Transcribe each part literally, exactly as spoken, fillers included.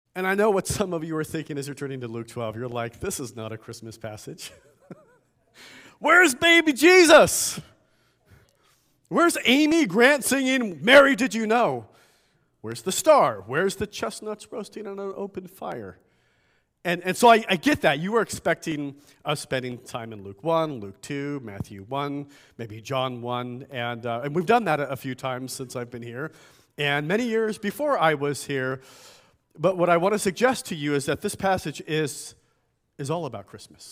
And I know what some of you are thinking as you're turning to Luke twelve. You're like, this is not a Christmas passage. Where's baby Jesus? Where's Amy Grant singing, Mary, did you know? Where's the star? Where's the chestnuts roasting on an open fire? And, and so I, I get that. You were expecting us spending time in Luke one, Luke two, Matthew one, maybe John one. And, uh, and we've done that a, a few times since I've been here. And many years before I was here. But what I want to suggest to you is that this passage is, is all about Christmas.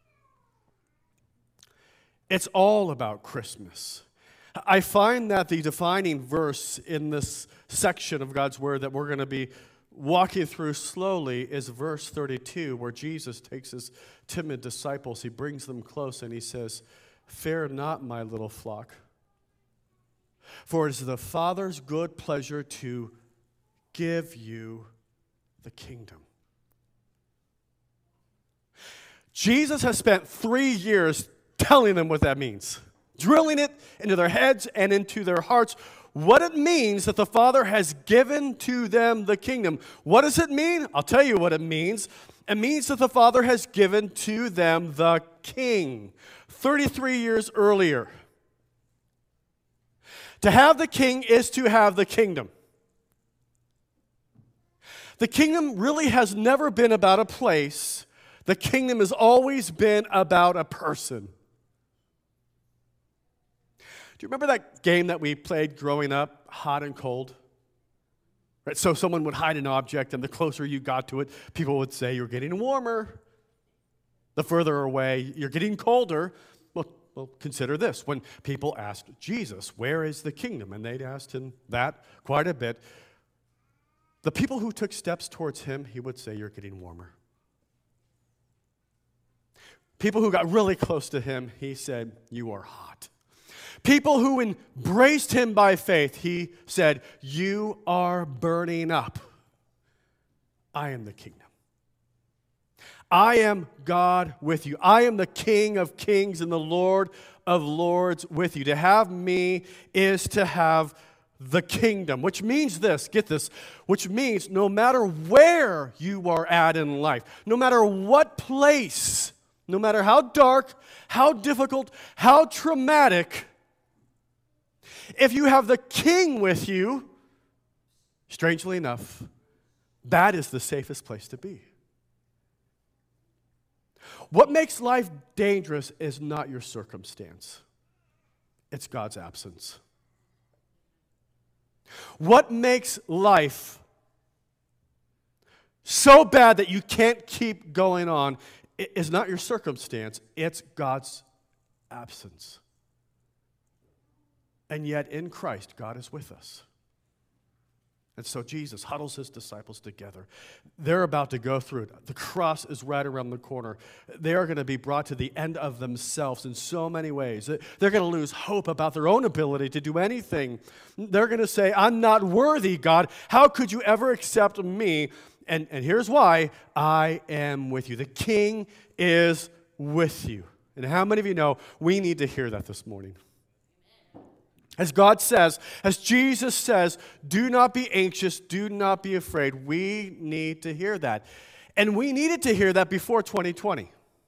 It's all about Christmas. I find that the defining verse in this section of God's Word that we're going to be walking through slowly is verse thirty-two, where Jesus takes his timid disciples, he brings them close, and he says, "Fear not, my little flock, for it is the Father's good pleasure to give you the kingdom." Jesus has spent three years telling them what that means, drilling it into their heads and into their hearts, what it means that the Father has given to them the kingdom. What does it mean? I'll tell you what it means. It means that the Father has given to them the King thirty-three years earlier. To have the King is to have the kingdom. The kingdom really has never been about a place. The kingdom has always been about a person. Do you remember that game that we played growing up, hot and cold? Right, so someone would hide an object, and the closer you got to it, people would say, you're getting warmer. The further away, you're getting colder. Well, well, consider this. When people asked Jesus, where is the kingdom? And they'd asked him that quite a bit. The people who took steps towards him, he would say, you're getting warmer. People who got really close to him, he said, you are hot. People who embraced him by faith, he said, you are burning up. I am the kingdom. I am God with you. I am the King of kings and the Lord of lords with you. To have me is to have the kingdom, which means this, get this, which means no matter where you are at in life, no matter what place, no matter how dark, how difficult, how traumatic, if you have the King with you, strangely enough, that is the safest place to be. What makes life dangerous is not your circumstance. It's God's absence. What makes life so bad that you can't keep going on is not your circumstance, it's God's absence. And yet in Christ, God is with us. And so Jesus huddles his disciples together. They're about to go through it. The cross is right around the corner. They are going to be brought to the end of themselves in so many ways. They're going to lose hope about their own ability to do anything. They're going to say, I'm not worthy, God. How could you ever accept me? And, and here's why. I am with you. The King is with you. And how many of you know we need to hear that this morning? As God says, as Jesus says, do not be anxious, do not be afraid. We need to hear that. And we needed to hear that before twenty twenty.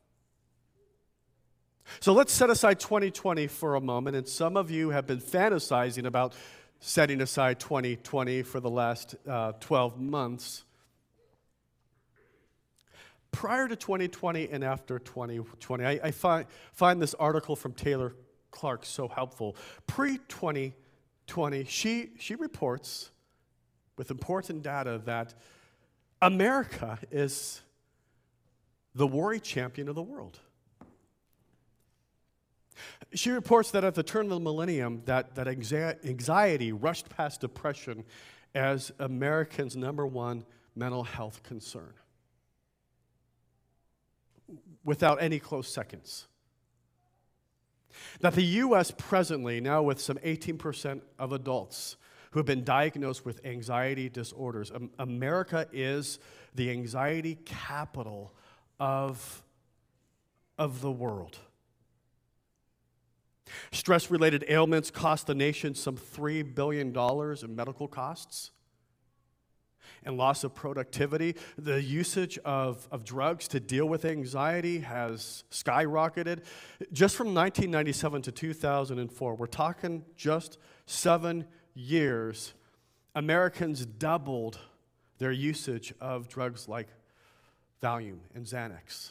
So let's set aside twenty twenty for a moment. And some of you have been fantasizing about setting aside twenty twenty for the last uh, twelve months. Prior to twenty twenty and after twenty twenty, I, I find, find this article from Taylor Clark so helpful. Pre twenty twenty, she, she reports with important data that America is the worry champion of the world. She reports that at the turn of the millennium, that, that anxiety rushed past depression as Americans' number one mental health concern, without any close seconds. That the U S presently, now with some eighteen percent of adults who have been diagnosed with anxiety disorders, um, America is the anxiety capital of, of the world. Stress-related ailments cost the nation some three billion dollars in medical costs. and loss of productivity. The usage of, of drugs to deal with anxiety has skyrocketed. Just from nineteen ninety-seven to two thousand four, we're talking just seven years, Americans doubled their usage of drugs like Valium and Xanax.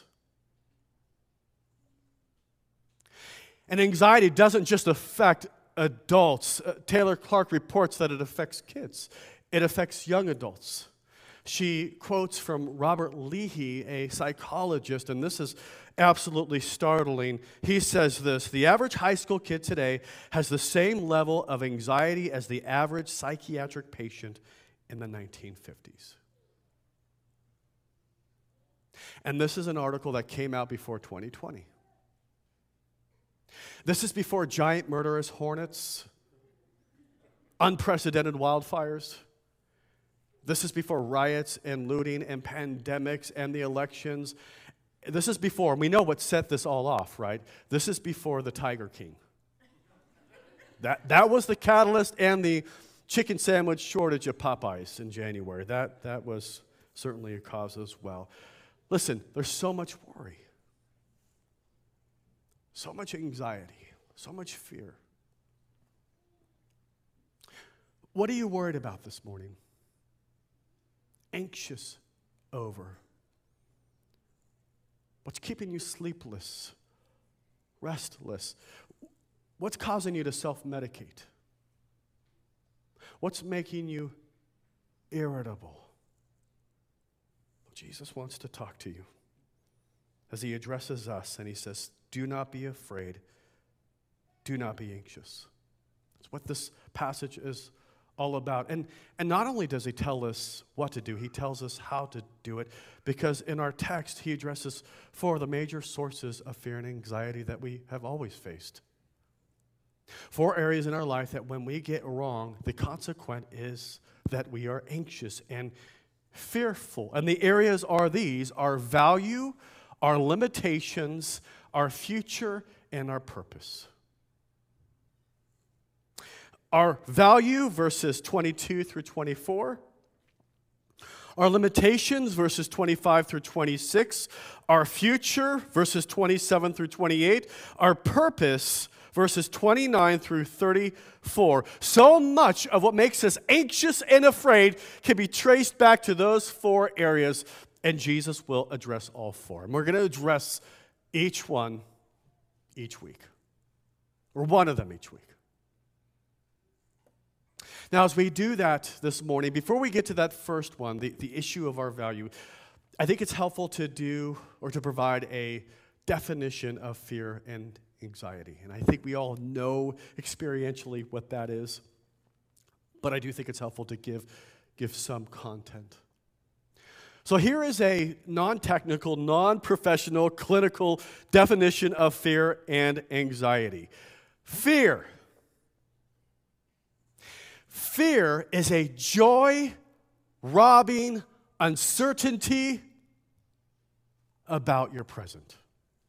And anxiety doesn't just affect adults. Uh, Taylor Clark reports that it affects kids. It affects young adults. She quotes from Robert Leahy, a psychologist, and this is absolutely startling. He says this: the average high school kid today has the same level of anxiety as the average psychiatric patient in the nineteen fifties. And this is an article that came out before twenty twenty. This is before giant murderous hornets, unprecedented wildfires. This is before riots and looting and pandemics and the elections. This is before, we know what set this all off, right? This is before the Tiger King. That, that was the catalyst, and the chicken sandwich shortage of Popeyes in January. That, that was certainly a cause as well. Listen, there's so much worry. So much anxiety, so much fear. What are you worried about this morning? Anxious over? What's keeping you sleepless, restless? What's causing you to self-medicate? What's making you irritable? Well, Jesus wants to talk to you as he addresses us, and he says, do not be afraid. Do not be anxious. That's what this passage is all about. And, and not only does he tell us what to do, he tells us how to do it, because in our text, he addresses four of the major sources of fear and anxiety that we have always faced. Four areas in our life that when we get wrong, the consequence is that we are anxious and fearful. And the areas are these: our value, our limitations, our future, and our purpose. Our value, verses twenty-two through twenty-four. Our limitations, verses twenty-five through twenty-six. Our future, verses twenty-seven through twenty-eight. Our purpose, verses twenty-nine through thirty-four. So much of what makes us anxious and afraid can be traced back to those four areas, and Jesus will address all four. And we're going to address each one each week, or one of them each week. Now, as we do that this morning, before we get to that first one, the, the issue of our value, I think it's helpful to do or to provide a definition of fear and anxiety. And I think we all know experientially what that is, but I do think it's helpful to give, give some content. So here is a non-technical, non-professional, clinical definition of fear and anxiety. Fear. Fear is a joy-robbing uncertainty about your present.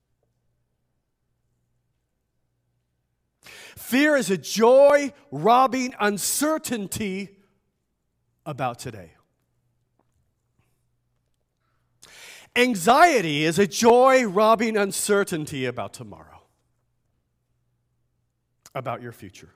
Fear is a joy-robbing uncertainty about today. Anxiety is a joy-robbing uncertainty about tomorrow, about your future.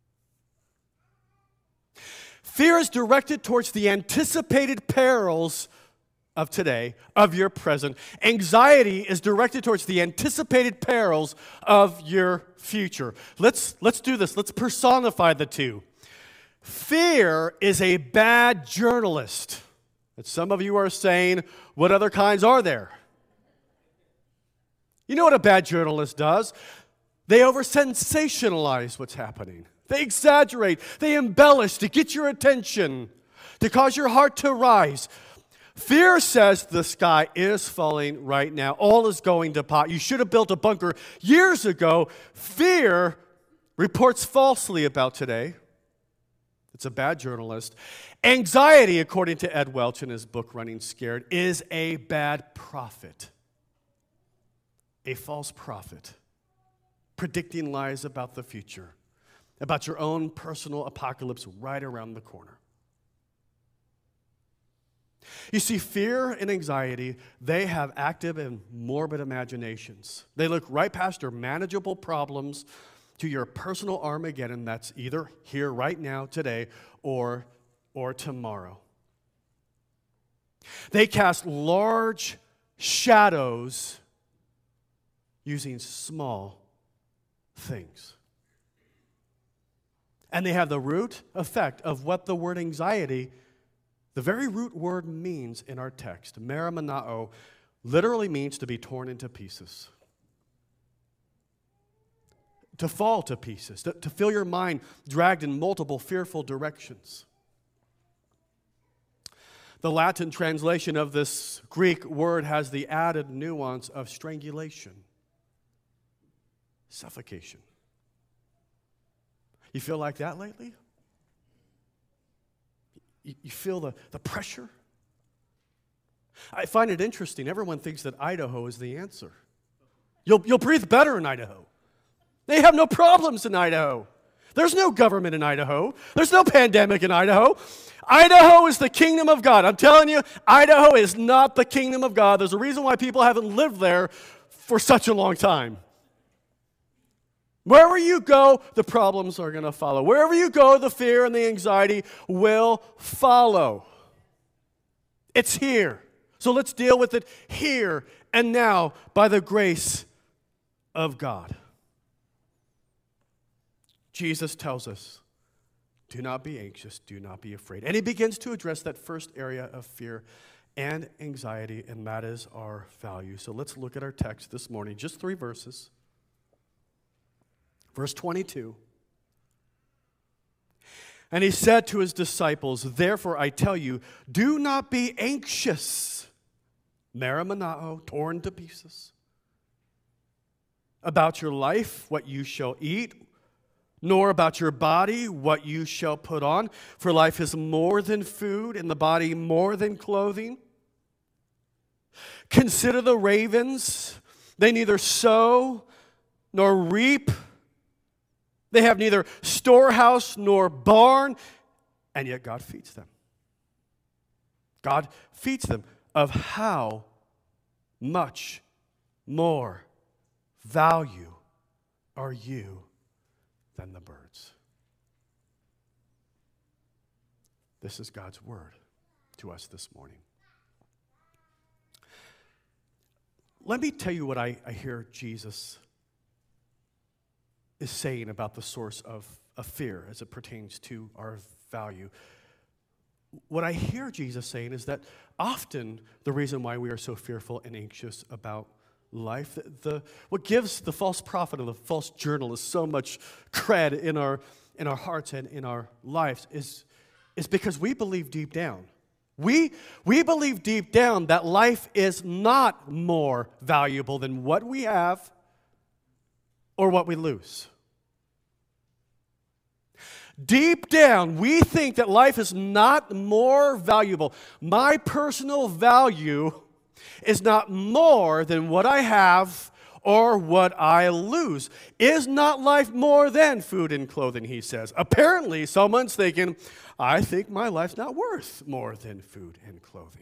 Fear is directed towards the anticipated perils of today, of your present. Anxiety is directed towards the anticipated perils of your future. Let's, let's do this. Let's personify the two. Fear is a bad journalist. And some of you are saying, what other kinds are there? You know what a bad journalist does? They over-sensationalize what's happening. They exaggerate. They embellish to get your attention, to cause your heart to rise. Fear says the sky is falling right now. All is going to pot. You should have built a bunker years ago. Fear reports falsely about today. It's a bad journalist. Anxiety, according to Ed Welch in his book Running Scared, is a bad prophet. A false prophet, predicting lies about the future, about your own personal apocalypse right around the corner. You see, fear and anxiety, they have active and morbid imaginations. They look right past your manageable problems to your personal Armageddon that's either here right now, today, or, or tomorrow. They cast large shadows using small things. And they have the root effect of what the word anxiety, the very root word means in our text. Merimnao literally means to be torn into pieces. To fall to pieces, to, to feel your mind dragged in multiple fearful directions. The Latin translation of this Greek word has the added nuance of strangulation, suffocation. You feel like that lately? You, you feel the, the pressure? I find it interesting. Everyone thinks that Idaho is the answer. You'll, you'll breathe better in Idaho. They have no problems in Idaho. There's no government in Idaho. There's no pandemic in Idaho. Idaho is the kingdom of God. I'm telling you, Idaho is not the kingdom of God. There's a reason why people haven't lived there for such a long time. Wherever you go, the problems are going to follow. Wherever you go, the fear and the anxiety will follow. It's here. So let's deal with it here and now by the grace of God. Jesus tells us, do not be anxious, do not be afraid. And he begins to address that first area of fear and anxiety, and that is our value. So let's look at our text this morning, just three verses. Verse twenty-two. And he said to his disciples, therefore I tell you, do not be anxious, merimnao, torn to pieces, about your life, what you shall eat, nor about your body, what you shall put on. For life is more than food, and the body more than clothing. Consider the ravens. They neither sow nor reap. They have neither storehouse nor barn, and yet God feeds them. God feeds them. Of how much more value are you than the birds? This is God's word to us this morning. Let me tell you what I, I hear Jesus is saying about the source of, of fear as it pertains to our value. What I hear Jesus saying is that often the reason why we are so fearful and anxious about life, the, the what gives the false prophet and the false journalist so much cred in our in our hearts and in our lives is, is because we believe deep down. We, we believe deep down that life is not more valuable than what we have or what we lose. Deep down, we think that life is not more valuable. My personal value is not more than what I have or what I lose. Is not life more than food and clothing, he says. Apparently, someone's thinking, I think my life's not worth more than food and clothing.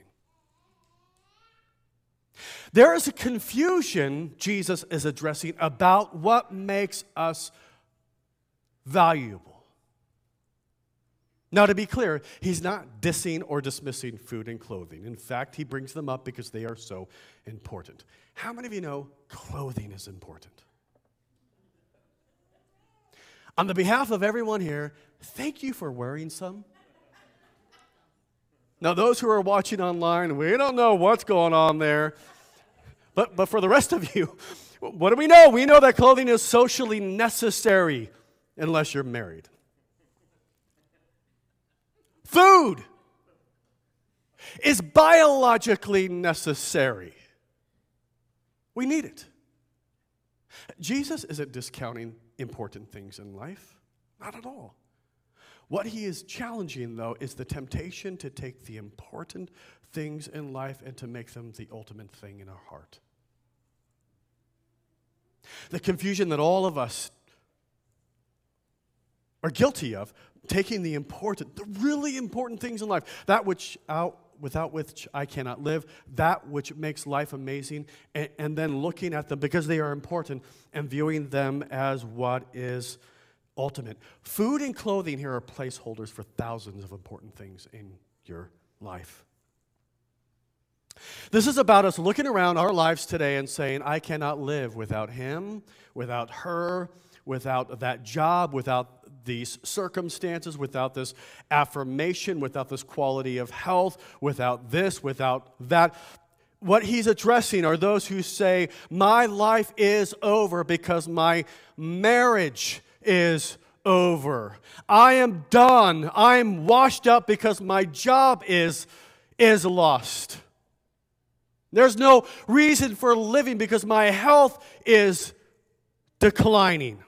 There is a confusion Jesus is addressing about what makes us valuable. Now, to be clear, he's not dissing or dismissing food and clothing. In fact, he brings them up because they are so important. How many of you know clothing is important? On the behalf of everyone here, thank you for wearing some. Now, those who are watching online, we don't know what's going on there. But, but for the rest of you, what do we know? We know that clothing is socially necessary unless you're married. Food is biologically necessary. We need it. Jesus isn't discounting important things in life. Not at all. What he is challenging, though, is the temptation to take the important things in life and to make them the ultimate thing in our heart. The confusion that all of us are guilty of, taking the important, the really important things in life, that which out, without which I cannot live, that which makes life amazing, and, and then looking at them because they are important and viewing them as what is ultimate. Food and clothing here are placeholders for thousands of important things in your life. This is about us looking around our lives today and saying, I cannot live without him, without her, without that job, without these circumstances, without this affirmation, without this quality of health, without this, without that. What he's addressing are those who say, my life is over because my marriage is over. I am done. I'm washed up because my job is, is lost. There's no reason for living because my health is declining.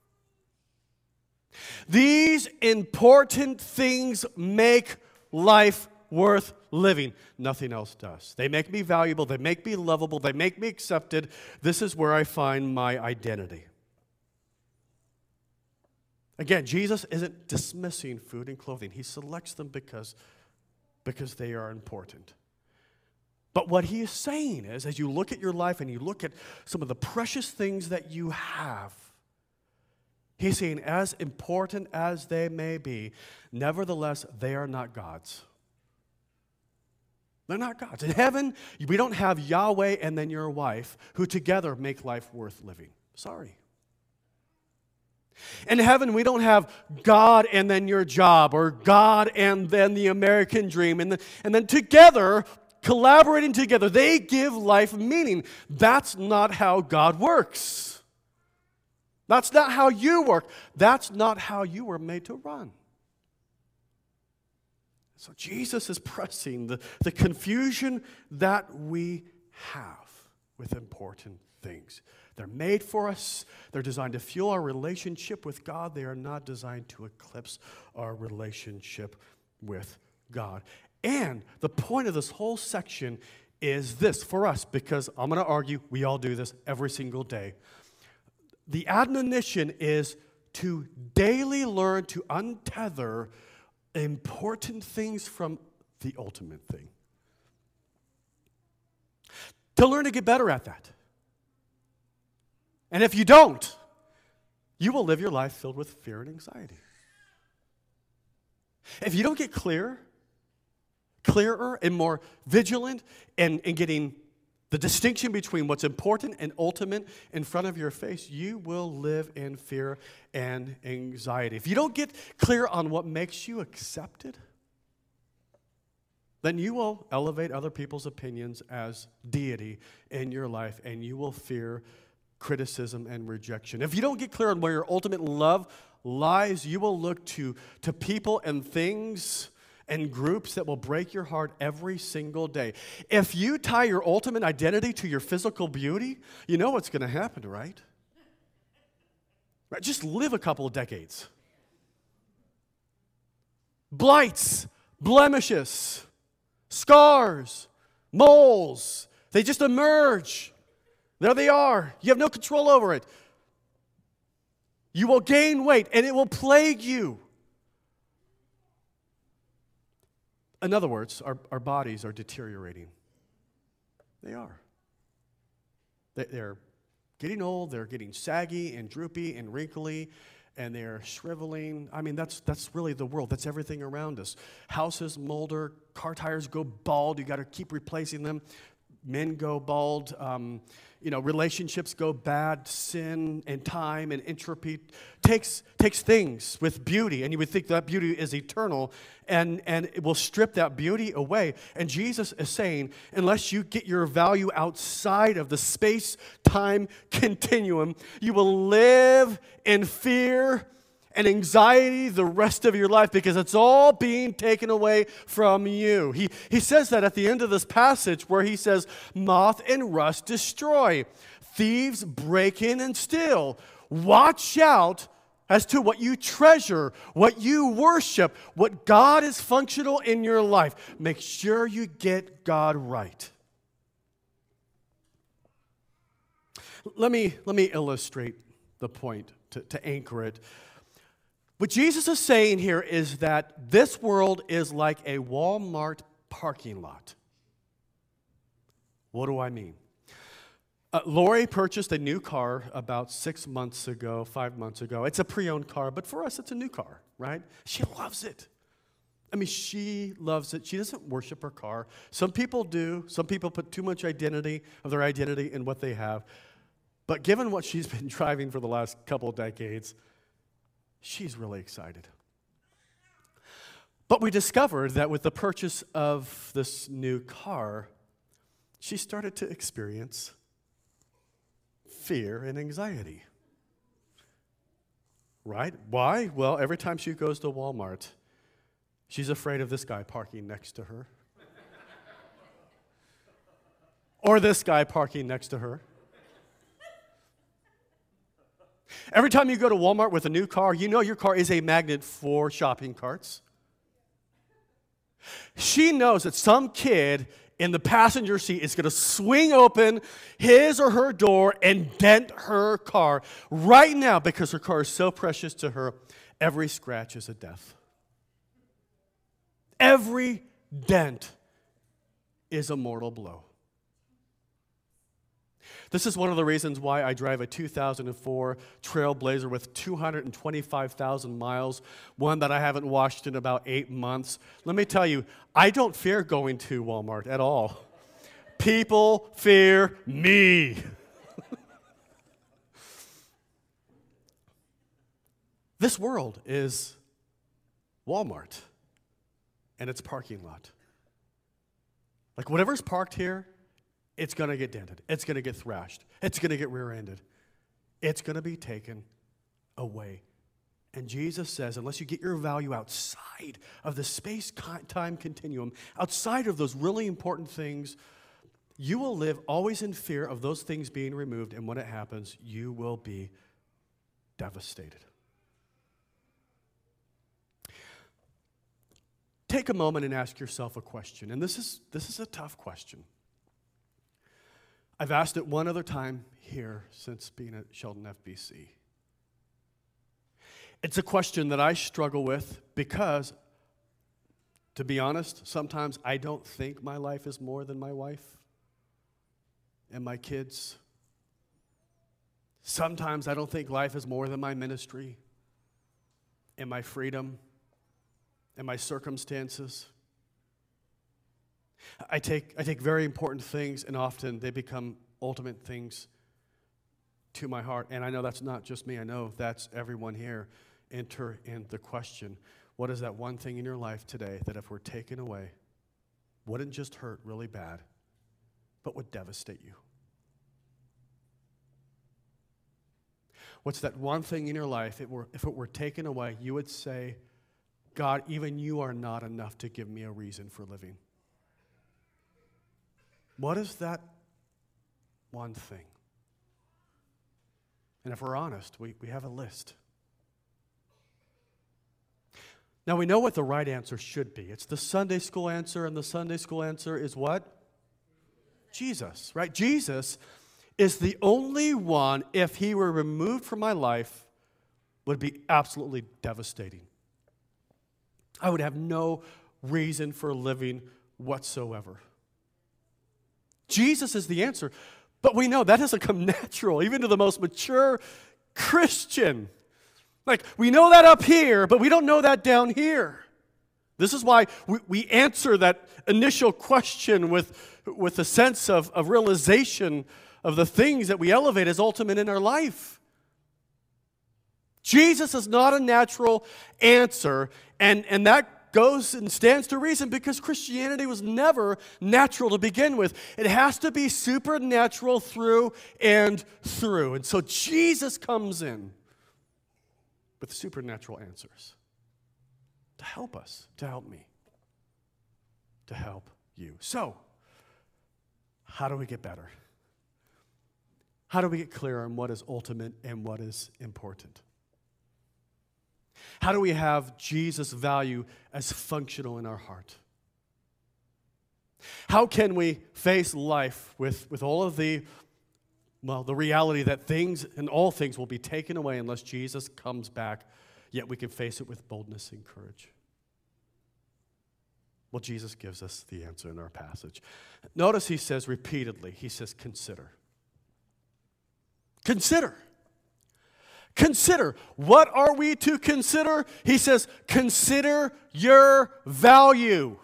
These important things make life worth living. Nothing else does. They make me valuable. They make me lovable. They make me accepted. This is where I find my identity. Again, Jesus isn't dismissing food and clothing. He selects them because, because they are important. But what he is saying is, as you look at your life and you look at some of the precious things that you have, he's saying, as important as they may be, nevertheless, they are not God's. They're not God's. In heaven, we don't have Yahweh and then your wife who together make life worth living. Sorry. In heaven, we don't have God and then your job, or God and then the American dream, and then, and then together, collaborating together, they give life meaning. That's not how God works. That's not how you work. That's not how you were made to run. So Jesus is pressing the, the confusion that we have with important things. They're made for us. They're designed to fuel our relationship with God. They are not designed to eclipse our relationship with God. And the point of this whole section is this for us, because I'm going to argue we all do this every single day. The admonition is to daily learn to untether important things from the ultimate thing. To learn to get better at that. And if you don't, you will live your life filled with fear and anxiety. If you don't get clear, clearer and more vigilant in, in getting the distinction between what's important and ultimate in front of your face, you will live in fear and anxiety. If you don't get clear on what makes you accepted, then you will elevate other people's opinions as deity in your life, and you will fear criticism and rejection. If you don't get clear on where your ultimate love lies, you will look to, to people and things and groups that will break your heart every single day. If you tie your ultimate identity to your physical beauty, you know what's going to happen, right? Right? Just live a couple of decades. Blights, blemishes, scars, moles, they just emerge. There they are. You have no control over it. You will gain weight, and it will plague you. In other words, our, our bodies are deteriorating. They are. They, they're getting old, they're getting saggy and droopy and wrinkly, and they're shriveling. I mean, that's that's really the world. That's everything around us. Houses molder, car tires go bald, you got to keep replacing them. Men go bald, um, you know, relationships go bad, sin and time and entropy takes takes things with beauty, and you would think that beauty is eternal, and, and it will strip that beauty away. And Jesus is saying, unless you get your value outside of the space-time continuum, you will live in fear and anxiety the rest of your life because it's all being taken away from you. He, he says that at the end of this passage where he says, moth and rust destroy. Thieves break in and steal. Watch out as to what you treasure, what you worship, what God is functional in your life. Make sure you get God right. Let me, let me illustrate the point to, to anchor it. What Jesus is saying here is that this world is like a Walmart parking lot. What do I mean? Uh, Lori purchased a new car about six months ago, five months ago. It's a pre-owned car, but for us, it's a new car, right? She loves it. I mean, she loves it. She doesn't worship her car. Some people do. Some people put too much identity of their identity in what they have. But given what she's been driving for the last couple of decades, she's really excited. But we discovered that with the purchase of this new car, she started to experience fear and anxiety. Right? Why? Well, every time she goes to Walmart, she's afraid of this guy parking next to her. Or this guy parking next to her. Every time you go to Walmart with a new car, you know your car is a magnet for shopping carts. She knows that some kid in the passenger seat is going to swing open his or her door and dent her car right now because her car is so precious to her. Every scratch is a death. Every dent is a mortal blow. This is one of the reasons why I drive a two thousand four Trailblazer with two hundred twenty-five thousand miles, one that I haven't washed in about eight months. Let me tell you, I don't fear going to Walmart at all. People fear me. This world is Walmart and its parking lot. Like whatever's parked here, it's going to get dented. It's going to get thrashed. It's going to get rear-ended. It's going to be taken away. And Jesus says, unless you get your value outside of the space-time continuum, outside of those really important things, you will live always in fear of those things being removed, and when it happens, you will be devastated. Take a moment and ask yourself a question, and this is, this is a tough question. I've asked it one other time here since being at Sheldon F B C. It's a question that I struggle with because, to be honest, sometimes I don't think my life is more than my wife and my kids. Sometimes I don't think life is more than my ministry and my freedom and my circumstances. I take, I take very important things, and often they become ultimate things to my heart. And I know that's not just me. I know that's everyone here. Enter in the question, what is that one thing in your life today that if we're taken away, wouldn't just hurt really bad, but would devastate you? What's that one thing in your life, if it were, if it were taken away, you would say, God, even you are not enough to give me a reason for living? What is that one thing? And if we're honest, we, we have a list. Now, we know what the right answer should be. It's the Sunday school answer, and the Sunday school answer is what? Jesus, right? Jesus is the only one, if he were removed from my life, would be absolutely devastating. I would have no reason for living whatsoever. Jesus is the answer. But we know that doesn't come natural, even to the most mature Christian. Like, we know that up here, but we don't know that down here. This is why we, we answer that initial question with, with a sense of, of realization of the things that we elevate as ultimate in our life. Jesus is not a natural answer, and, and that goes and stands to reason because Christianity was never natural to begin with. It has to be supernatural through and through. And so Jesus comes in with supernatural answers to help us, to help me, to help you. So, how do we get better? How do we get clear on what is ultimate and what is important? How do we have Jesus' value as functional in our heart? How can we face life with, with all of the, well, the reality that things and all things will be taken away unless Jesus comes back, yet we can face it with boldness and courage? Well, Jesus gives us the answer in our passage. Notice he says repeatedly, he says, consider. Consider. Consider. What are we to consider? He says, consider your value.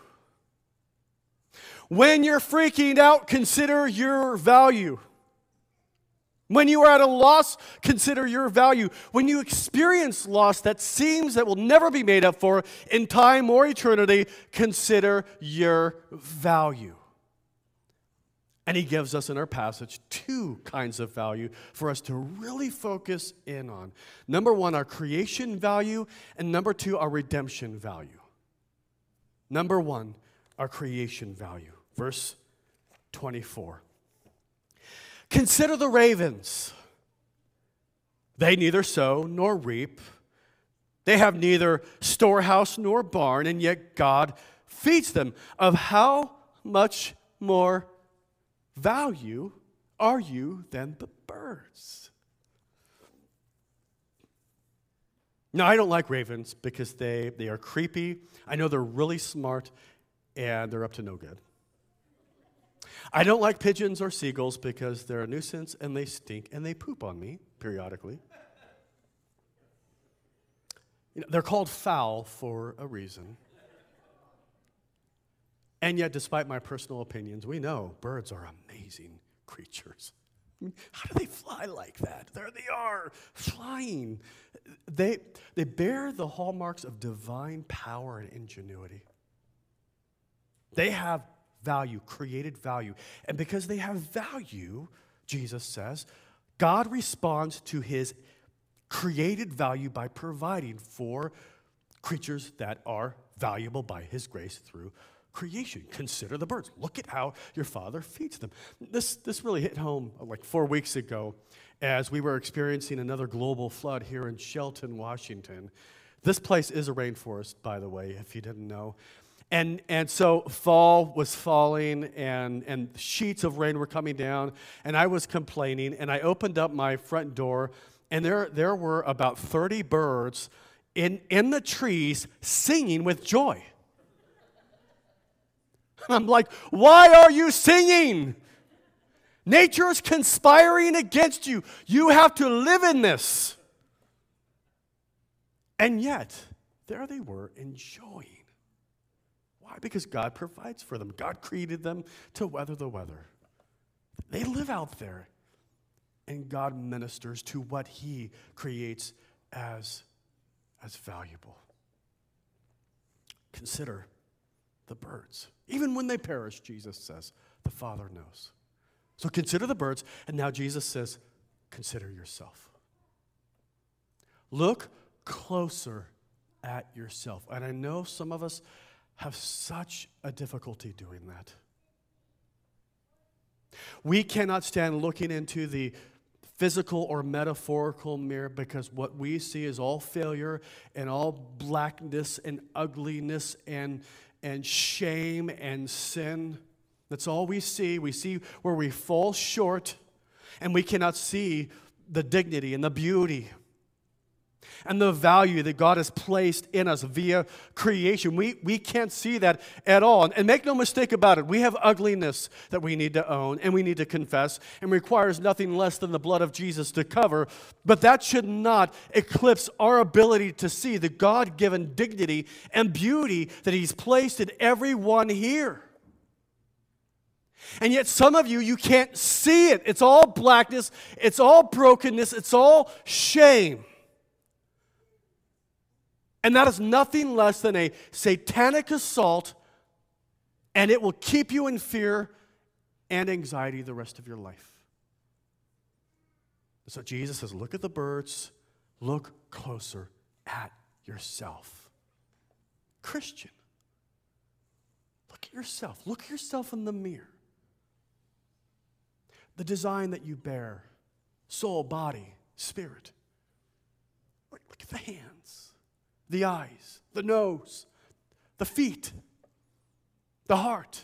When you're freaking out, consider your value. When you are at a loss, consider your value. When you experience loss that seems that will never be made up for in time or eternity, consider your value. And he gives us in our passage two kinds of value for us to really focus in on. Number one, our creation value, and number two, our redemption value. Number one, our creation value. Verse twenty-four. Consider the ravens. They neither sow nor reap. They have neither storehouse nor barn, and yet God feeds them. Of how much more value are you than the birds? Now, I don't like ravens because they, they are creepy. I know they're really smart, and they're up to no good. I don't like pigeons or seagulls because they're a nuisance, and they stink, and they poop on me periodically. You know, they're called fowl for a reason. And yet, despite my personal opinions, we know birds are amazing creatures. I mean, how do they fly like that? There they are, flying. They, they bear the hallmarks of divine power and ingenuity. They have value, created value. And because they have value, Jesus says, God responds to his created value by providing for creatures that are valuable by his grace through creation. Consider the birds. Look at how your Father feeds them. This, this really hit home like four weeks ago as we were experiencing another global flood here in Shelton, Washington. This place is a rainforest, by the way, if you didn't know. And and so fall was falling, and, and sheets of rain were coming down, and I was complaining, and I opened up my front door, and there, there were about thirty birds in, in the trees singing with joy. And I'm like, why are you singing? Nature is conspiring against you. You have to live in this. And yet, there they were enjoying. Why? Because God provides for them. God created them to weather the weather. They live out there, and God ministers to what he creates as, as valuable. Consider the birds. Even when they perish, Jesus says, the Father knows. So consider the birds, and now Jesus says, consider yourself. Look closer at yourself. And I know some of us have such a difficulty doing that. We cannot stand looking into the physical or metaphorical mirror because what we see is all failure and all blackness and ugliness and, and shame and sin. That's all we see. We see where we fall short, and we cannot see the dignity and the beauty and the value that God has placed in us via creation. We, we can't see that at all. And, and make no mistake about it, we have ugliness that we need to own and we need to confess, and requires nothing less than the blood of Jesus to cover. But that should not eclipse our ability to see the God-given dignity and beauty that he's placed in everyone here. And yet some of you, you can't see it. It's all blackness, it's all brokenness, it's all shame. And that is nothing less than a satanic assault, and it will keep you in fear and anxiety the rest of your life. So Jesus says, look at the birds, look closer at yourself. Christian, look at yourself. Look at yourself in the mirror. The design that you bear, soul, body, spirit. Look, look at the hands. The eyes, the nose, the feet, the heart.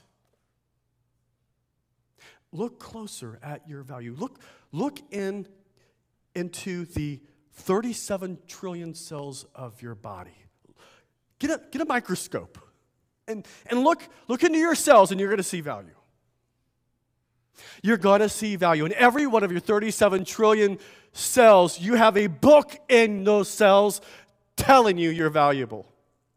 Look closer at your value. Look, look in, into the thirty-seven trillion cells of your body. Get a, get a microscope. And, and look, look into your cells and you're going to see value. You're going to see value. In every one of your thirty-seven trillion cells, you have a book in those cells telling you you're valuable.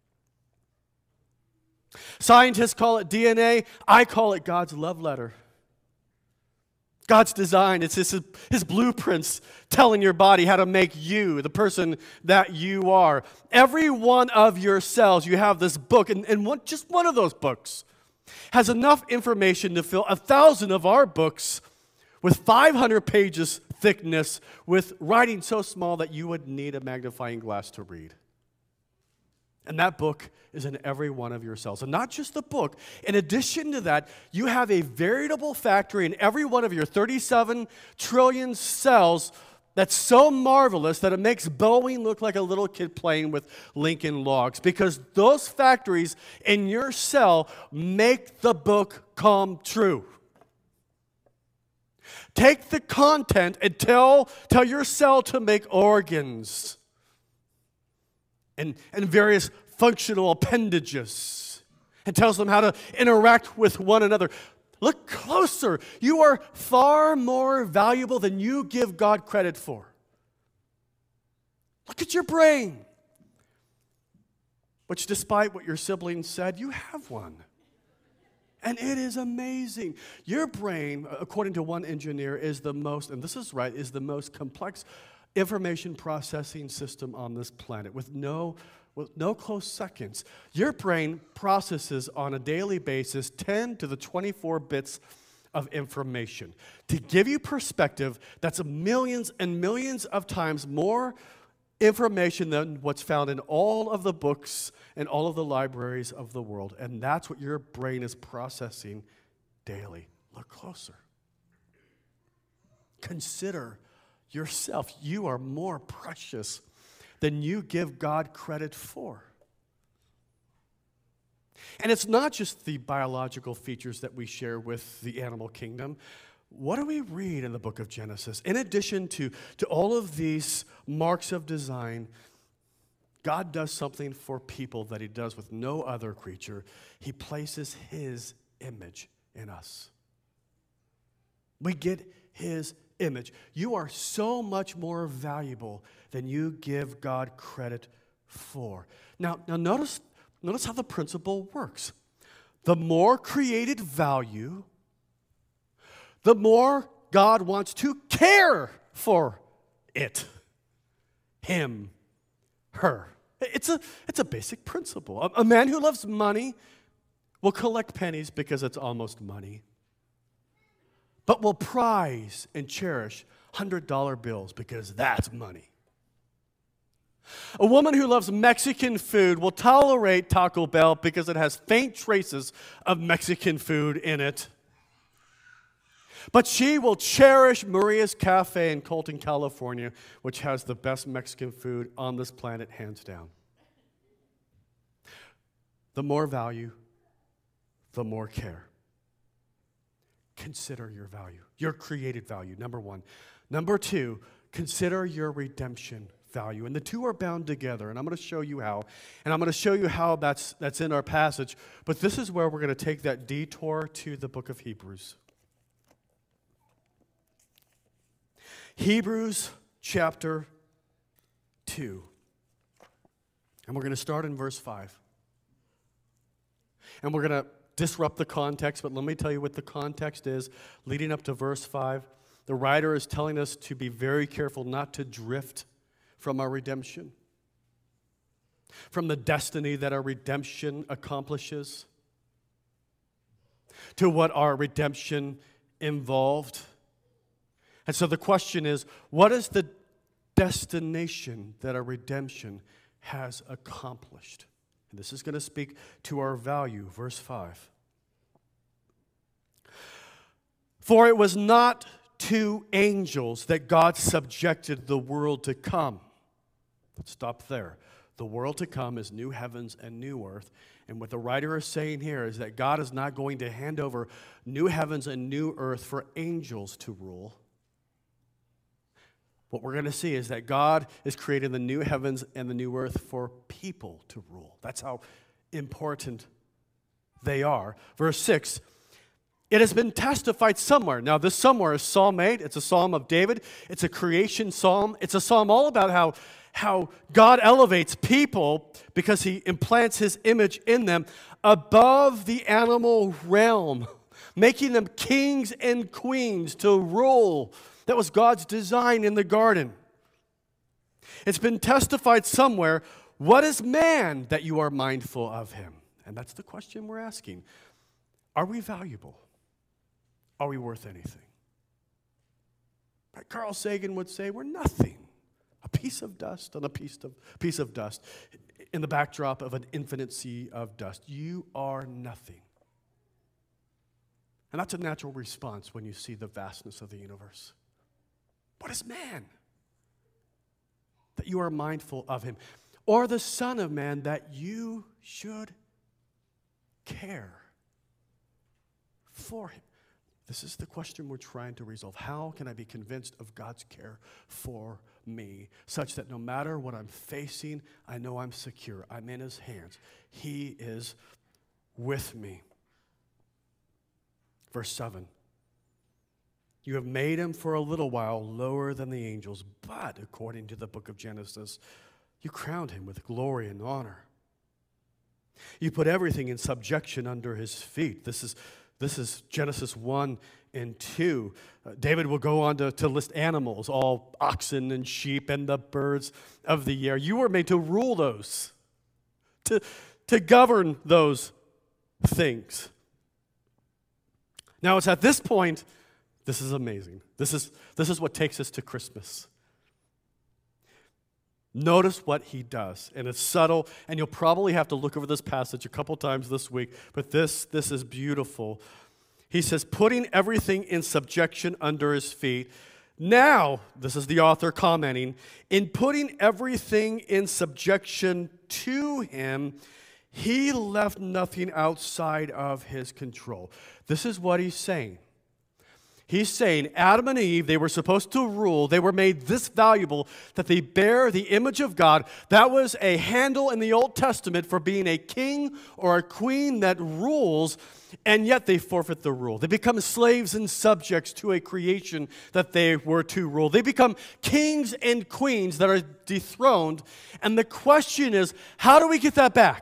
Scientists call it D N A. I call it God's love letter. God's design. It's his, his blueprints telling your body how to make you the person that you are. Every one of your cells, you have this book, and, and one, just one of those books has enough information to fill a thousand of our books with five hundred pages thickness, with writing so small that you would need a magnifying glass to read. And that book is in every one of your cells. And not just the book. In addition to that, you have a veritable factory in every one of your thirty-seven trillion cells that's so marvelous that it makes Boeing look like a little kid playing with Lincoln Logs. Because those factories in your cell make the book come true. Take the content and tell, tell your cell to make organs and, and various functional appendages, and tells them how to interact with one another. Look closer. You are far more valuable than you give God credit for. Look at your brain, which, despite what your siblings said, you have one. And it is amazing. Your brain, according to one engineer, is the most, and this is right, is the most complex information processing system on this planet with no with no close seconds. Your brain processes on a daily basis ten to the twenty-four bits of information. To give you perspective, that's millions and millions of times more information than what's found in all of the books and all of the libraries of the world. And that's what your brain is processing daily. Look closer. Consider yourself. You are more precious than you give God credit for. And it's not just the biological features that we share with the animal kingdom. What do we read in the book of Genesis? In addition to, to all of these marks of design, God does something for people that he does with no other creature. He places his image in us. We get his image. You are so much more valuable than you give God credit for. Now, now notice, notice how the principle works. The more created value, the more God wants to care for it. Him, her. It's a, it's a basic principle. A, a man who loves money will collect pennies because it's almost money, but will prize and cherish one hundred dollar bills because that's money. A woman who loves Mexican food will tolerate Taco Bell because it has faint traces of Mexican food in it. But she will cherish Maria's Cafe in Colton, California, which has the best Mexican food on this planet, hands down. The more value, the more care. Consider your value, your created value, number one. Number two, consider your redemption value. And the two are bound together, and I'm going to show you how. And I'm going to show you how that's, that's in our passage. But this is where we're going to take that detour to the book of Hebrews. Hebrews chapter two. And we're going to start in verse five. And we're going to disrupt the context, but let me tell you what the context is leading up to verse five. The writer is telling us to be very careful not to drift from our redemption, from the destiny that our redemption accomplishes, to what our redemption involved. And so the question is, what is the destination that our redemption has accomplished? And this is going to speak to our value. Verse five. For it was not to angels that God subjected the world to come. Let's stop there. The world to come is new heavens and new earth. And what the writer is saying here is that God is not going to hand over new heavens and new earth for angels to rule. What we're going to see is that God is creating the new heavens and the new earth for people to rule. That's how important they are. Verse six, it has been testified somewhere. Now, this somewhere is Psalm eight. It's a psalm of David. It's a creation psalm. It's a psalm all about how, how God elevates people because he implants his image in them above the animal realm, making them kings and queens to rule. That was God's design in the garden. It's been testified somewhere, what is man that you are mindful of him? And that's the question we're asking. Are we valuable? Are we worth anything? Like Carl Sagan would say, we're nothing. A piece of dust on a piece of, piece of dust in the backdrop of an infinite sea of dust. You are nothing. And that's a natural response when you see the vastness of the universe. What is man? That you are mindful of him. Or the Son of Man, that you should care for him. This is the question we're trying to resolve. How can I be convinced of God's care for me, such that no matter what I'm facing, I know I'm secure. I'm in his hands. He is with me. Verse seven. You have made him for a little while lower than the angels, but according to the book of Genesis, you crowned him with glory and honor. You put everything in subjection under his feet. This is This is Genesis one and two. Uh, David will go on to, to list animals, all oxen and sheep and the birds of the air. You were made to rule those, to, to govern those things. Now it's at this point, this is amazing. This is, this is what takes us to Christmas. Notice what he does, and it's subtle, and you'll probably have to look over this passage a couple times this week, but this, this is beautiful. He says, putting everything in subjection under his feet. Now, this is the author commenting, in putting everything in subjection to him, he left nothing outside of his control. This is what he's saying. He's saying Adam and Eve, they were supposed to rule. They were made this valuable that they bear the image of God. That was a handle in the Old Testament for being a king or a queen that rules, and yet they forfeit the rule. They become slaves and subjects to a creation that they were to rule. They become kings and queens that are dethroned, and the question is, how do we get that back?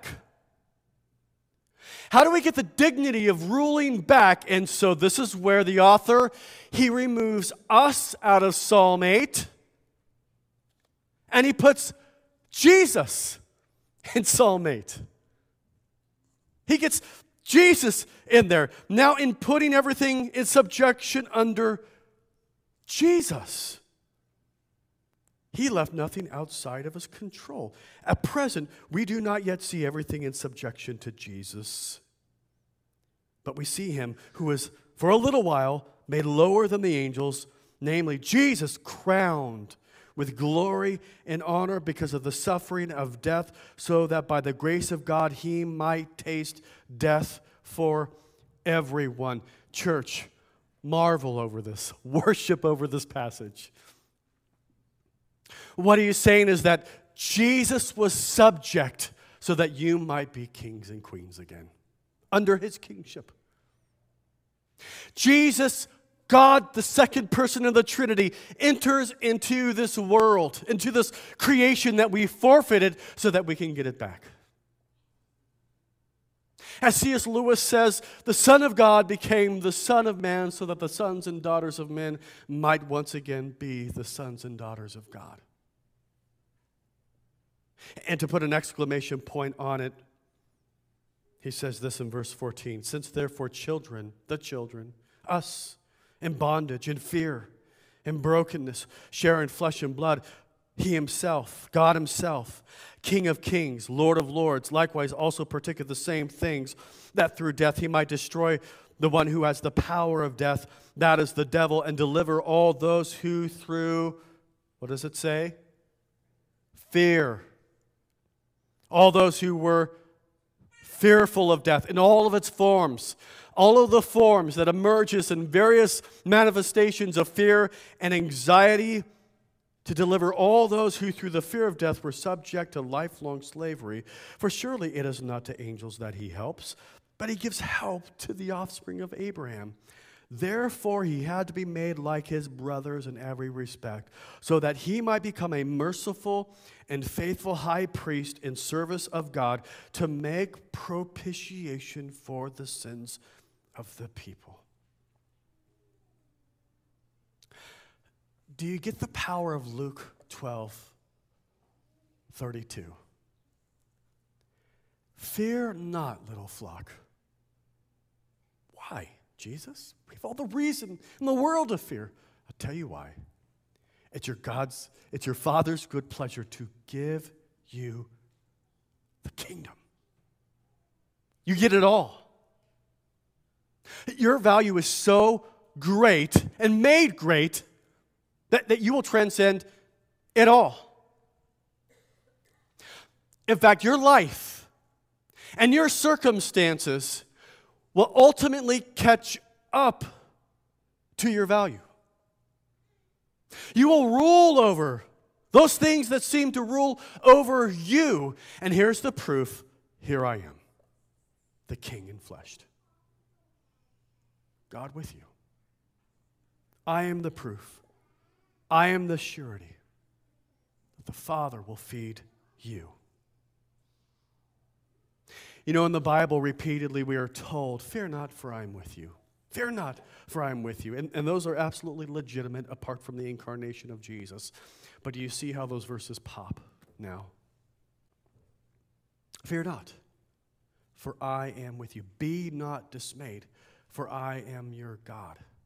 How do we get the dignity of ruling back? And so this is where the author, he removes us out of Psalm eight, and he puts Jesus in Psalm eight. He gets Jesus in there. Now in putting everything in subjection under Jesus, he left nothing outside of his control. At present, we do not yet see everything in subjection to Jesus, but we see him who is, for a little while, made lower than the angels, namely Jesus crowned with glory and honor because of the suffering of death, so that by the grace of God he might taste death for everyone. Church, marvel over this. Worship over this passage. What he is saying is that Jesus was subject so that you might be kings and queens again, under his kingship. Jesus, God, the second person of the Trinity, enters into this world, into this creation that we forfeited so that we can get it back. As C S Lewis says, the Son of God became the Son of Man so that the sons and daughters of men might once again be the sons and daughters of God. And to put an exclamation point on it, he says this in verse fourteen, since therefore children, the children, us, in bondage, in fear, in brokenness, share in flesh and blood, he himself, God himself, King of kings, Lord of lords, likewise also partook of the same things, that through death he might destroy the one who has the power of death, that is the devil, and deliver all those who through, what does it say? Fear. All those who were fearful of death in all of its forms, all of the forms that emerges in various manifestations of fear and anxiety, to deliver all those who through the fear of death were subject to lifelong slavery. For surely it is not to angels that he helps, but he gives help to the offspring of Abraham. Therefore, he had to be made like his brothers in every respect, so that he might become a merciful and faithful high priest in service of God to make propitiation for the sins of the people. Do you get the power of Luke twelve thirty-two? Fear not, little flock. Why, Jesus? We have all the reason in the world to fear. I'll tell you why. It's your God's, it's your Father's good pleasure to give you the kingdom. You get it all. Your value is so great and made great that, that you will transcend it all. In fact, your life and your circumstances will ultimately catch up to your value. You will rule over those things that seem to rule over you. And here's the proof. Here I am, the King enfleshed. God with you. I am the proof. I am the surety that the Father will feed you. You know, in the Bible, repeatedly we are told, fear not, for I am with you. Fear not, for I am with you. And, and those are absolutely legitimate apart from the incarnation of Jesus. But do you see how those verses pop now? Fear not, for I am with you. Be not dismayed, for I am your God.